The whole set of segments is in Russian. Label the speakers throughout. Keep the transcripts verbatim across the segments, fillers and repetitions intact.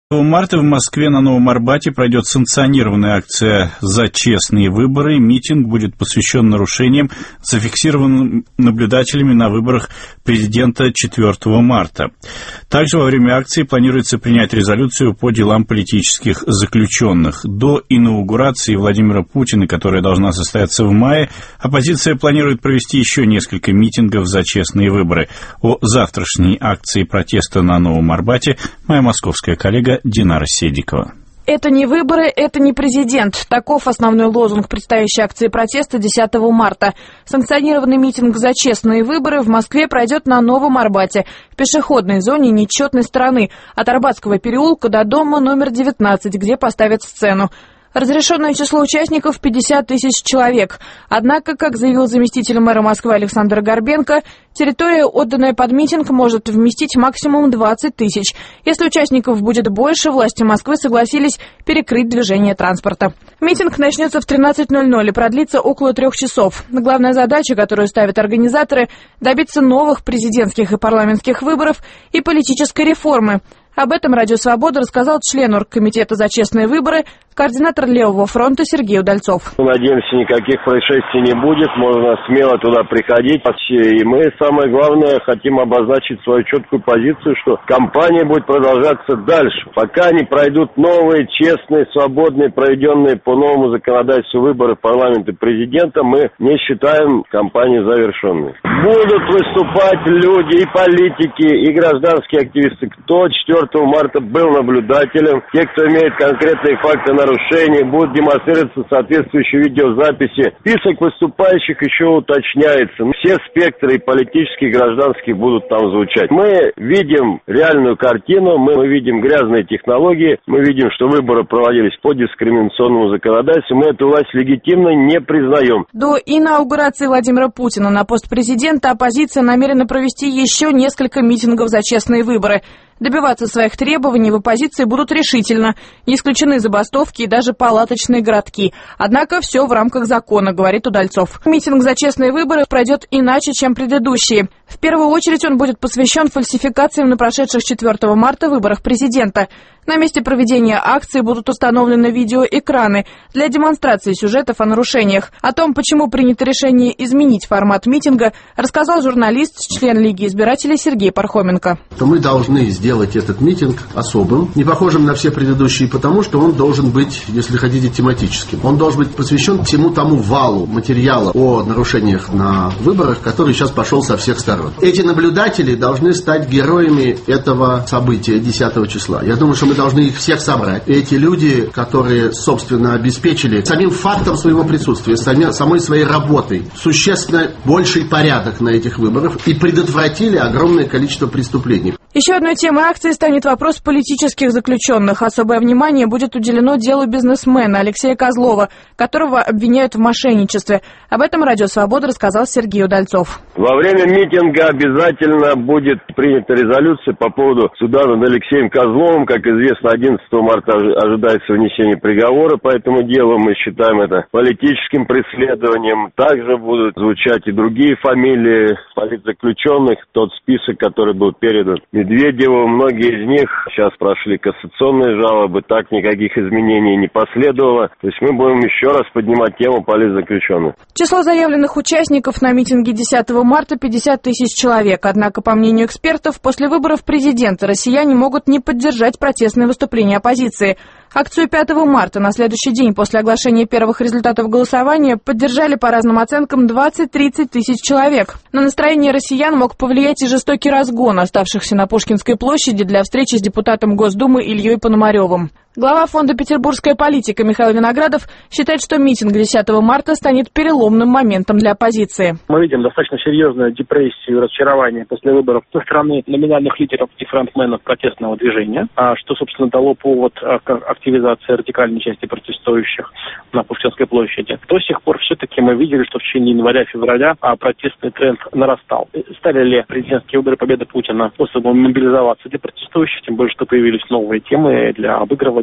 Speaker 1: марта в Москве на Новом Арбате пройдет санкционированная акция «За честные выборы». Митинг будет посвящен нарушениям, зафиксированным наблюдателями на выборах президента четвёртого марта. Также во время акции планируется принять резолюцию по делам политических заключенных. До инаугурации Владимира Путина, которая должна состояться в мае, оппозиция планирует провести еще несколько митингов за честные выборы. О завтрашней акции протеста на Новом Арбате моя московская коллега Динара Седикова.
Speaker 2: Это не выборы, это не президент. Таков основной лозунг предстоящей акции протеста десятого марта. Санкционированный митинг за честные выборы в Москве пройдет на Новом Арбате, в пешеходной зоне нечетной стороны, от Арбатского переулка до дома номер девятнадцать, где поставят сцену. Разрешенное число участников – пятьдесят тысяч человек. Однако, как заявил заместитель мэра Москвы Александр Горбенко, территория, отданная под митинг, может вместить максимум двадцать тысяч. Если участников будет больше, власти Москвы согласились перекрыть движение транспорта. Митинг начнется в тринадцать ноль ноль и продлится около трех часов. Главная задача, которую ставят организаторы – добиться новых президентских и парламентских выборов и политической реформы. Об этом «Радио Свобода» рассказал член Оргкомитета за честные выборы, координатор Левого фронта Сергей Удальцов.
Speaker 3: Надеемся, никаких происшествий не будет, можно смело туда приходить. И мы, самое главное, хотим обозначить свою четкую позицию, что кампания будет продолжаться дальше. Пока не пройдут новые, честные, свободные, проведенные по новому законодательству выборы парламента и президента, мы не считаем кампанию завершенной. Будут выступать люди, и политики, и гражданские активисты, кто четвёртого марта был наблюдателем. Те, кто имеет конкретные факты нарушений, будут демонстрироваться соответствующие видеозаписи. Список выступающих еще уточняется. Все спектры, и политические, и гражданские, будут там звучать. Мы видим реальную картину, мы видим грязные технологии, мы видим, что выборы проводились по дискриминационному законодательству. Мы эту власть легитимной не признаем.
Speaker 2: До инаугурации Владимира Путина на пост президента оппозиция намерена провести еще несколько митингов за честные выборы. Добиваться своих требований в оппозиции будут решительно. Не исключены забастовки и даже палаточные городки. Однако все в рамках закона, говорит Удальцов. Митинг за честные выборы пройдет иначе, чем предыдущие. В первую очередь он будет посвящен фальсификациям на прошедших четвёртого марта выборах президента. На месте проведения акции будут установлены видеоэкраны для демонстрации сюжетов о нарушениях. О том, почему принято решение изменить формат митинга, рассказал журналист, член Лиги избирателей Сергей Пархоменко.
Speaker 4: Мы должны сделать этот митинг особым, не похожим на все предыдущие, потому что он должен быть, если хотите, тематическим. Он должен быть посвящен всему тому валу материала о нарушениях на выборах, который сейчас пошел со всех сторон. Эти наблюдатели должны стать героями этого события десятого числа. Я думаю, что мы должны их всех собрать. Эти люди, которые, собственно, обеспечили самим фактом своего присутствия, самой, самой своей работой существенно больший порядок на этих выборах и предотвратили огромное количество преступлений.
Speaker 2: Еще одной темой акции станет вопрос политических заключенных. Особое внимание будет уделено делу бизнесмена Алексея Козлова, которого обвиняют в мошенничестве. Об этом «Радио Свобода» рассказал Сергей Удальцов.
Speaker 3: Во время митинга обязательно будет принята резолюция по поводу суда над Алексеем Козловым. Как известно, одиннадцатого марта ожидается вынесение приговора по этому делу. Мы считаем это политическим преследованием. Также будут звучать и другие фамилии политзаключенных. Тот список, который был передан Медведеву, многие из них сейчас прошли кассационные жалобы, так никаких изменений не последовало. То есть мы будем еще раз поднимать тему политзаключенных.
Speaker 2: Число заявленных участников на митинге десятого марта пятьдесят тысяч человек. Однако, по мнению экспертов, после выборов президента россияне могут не поддержать протестные выступления оппозиции. Акцию пятого марта, на следующий день после оглашения первых результатов голосования, поддержали по разным оценкам двадцать-тридцать тысяч человек. На настроение россиян мог повлиять и жестокий разгон оставшихся на Пушкинской площади для встречи с депутатом Госдумы Ильей Пономаревым. Глава фонда «Петербургская политика» Михаил Виноградов считает, что митинг десятого марта станет переломным моментом для оппозиции.
Speaker 5: Мы видим достаточно серьезную депрессию и разочарование после выборов со стороны номинальных лидеров и фронтменов протестного движения, что, собственно, дало повод к активизации радикальной части протестующих на Пушкинской площади. До сих пор все-таки мы видели, что в течение января-февраля протестный тренд нарастал. Стали ли президентские выборы победы Путина способом мобилизоваться для протестующих, тем более, что появились новые темы для обыгрывания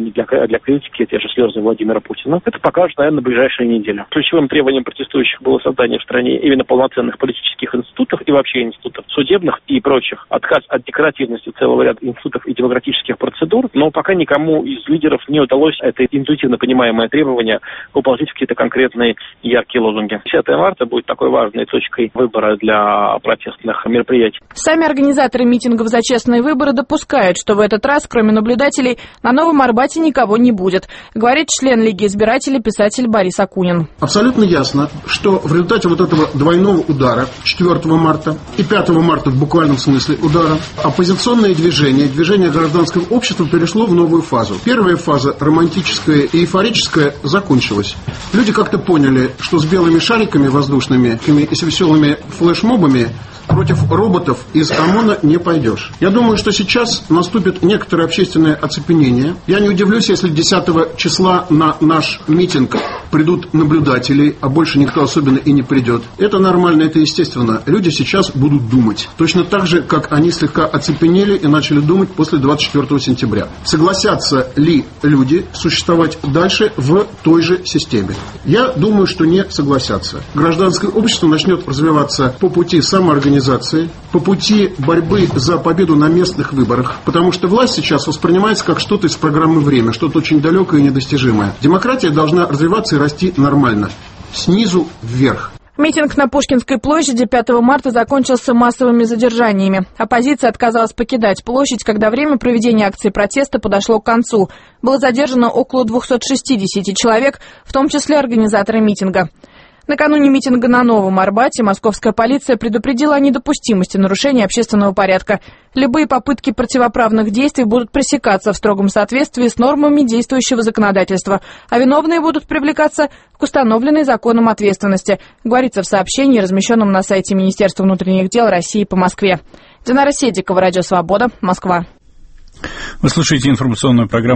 Speaker 5: не для, для критики, те же слезы Владимира Путина. Это покажет, наверное, ближайшие недели. Ключевым требованием протестующих было создание в стране именно полноценных политических институтов и вообще институтов судебных и прочих. Отказ от декоративности целого ряда институтов и демократических процедур, но пока никому из лидеров не удалось это интуитивно понимаемое требование воплотить в какие-то конкретные яркие лозунги. десятое марта будет такой важной точкой выбора для протестных мероприятий.
Speaker 2: Сами организаторы митингов за честные выборы допускают, что в этот раз, кроме наблюдателей, на Новом Арбате никого не будет, говорит член Лиги избирателей писатель Борис Акунин.
Speaker 6: Абсолютно ясно, что в результате вот этого двойного удара четвёртого марта и пятого марта в буквальном смысле удара оппозиционное движение, движение гражданского общества перешло в новую фазу. Первая фаза, романтическая и эйфорическая, закончилась. Люди как-то поняли, что с белыми шариками воздушными и с веселыми флешмобами против роботов из ОМОНа не пойдешь. Я думаю, что сейчас наступит некоторое общественное оцепенение. Я не удивлюсь, если десятого числа на наш митинг придут наблюдатели, а больше никто особенно и не придет. Это нормально, это естественно. Люди сейчас будут думать. Точно так же, как они слегка оцепенели и начали думать после двадцать четвёртого сентября. Согласятся ли люди существовать дальше в той же системе? Я думаю, что не согласятся. Гражданское общество начнет развиваться по пути самоорганизации, по пути борьбы за победу на местных выборах, потому что власть сейчас воспринимается как что-то из программы «Время», что-то очень далекое и недостижимое. Демократия должна развиваться и расти нормально, снизу вверх.
Speaker 2: Митинг на Пушкинской площади пятого марта закончился массовыми задержаниями. Оппозиция отказалась покидать площадь, когда время проведения акции протеста подошло к концу. Было задержано около двухсот шестидесяти человек, в том числе организаторы митинга. Накануне митинга на Новом Арбате московская полиция предупредила о недопустимости нарушения общественного порядка. Любые попытки противоправных действий будут пресекаться в строгом соответствии с нормами действующего законодательства, а виновные будут привлекаться к установленной законом ответственности, говорится в сообщении, размещенном на сайте Министерства внутренних дел России по Москве. Динара Седикова, Радио Свобода, Москва.
Speaker 1: Вы слушаете информационную программу